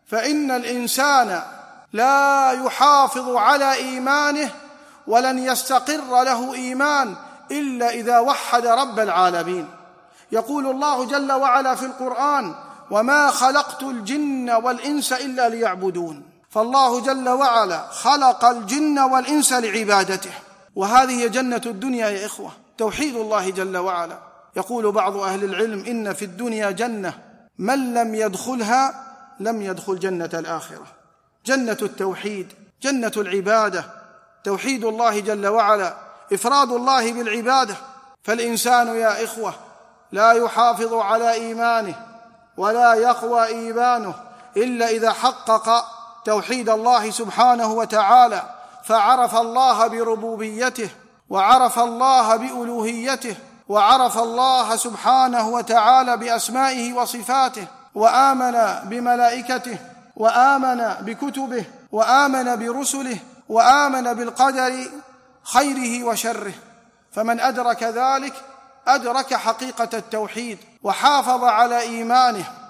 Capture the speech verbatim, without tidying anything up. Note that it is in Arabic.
فإن الإنسان لا يحافظ على إيمانه ولن يستقر له إيمان إلا إذا وحد رب العالمين. يقول الله جل وعلا في القرآن: وما خلقت الجن والإنس إلا ليعبدون. فالله جل وعلا خلق الجن والإنس لعبادته، وهذه هي جنة الدنيا يا إخوة، توحيد الله جل وعلا. يقول بعض أهل العلم: إن في الدنيا جنة من لم يدخلها لم يدخل جنة الآخرة. جنة التوحيد، جنة العبادة، توحيد الله جل وعلا، إفراد الله بالعبادة. فالإنسان يا إخوة لا يحافظ على إيمانه ولا يقوى إيمانه إلا إذا حقق توحيد الله سبحانه وتعالى، فعرف الله بربوبيته، وعرف الله بألوهيته، وعرف الله سبحانه وتعالى بأسمائه وصفاته، وآمن بملائكته، وآمن بكتبه، وآمن برسله، وآمن بالقدر خيره وشره. فمن أدرك ذلك أدرك حقيقة التوحيد وحافظ على إيمانه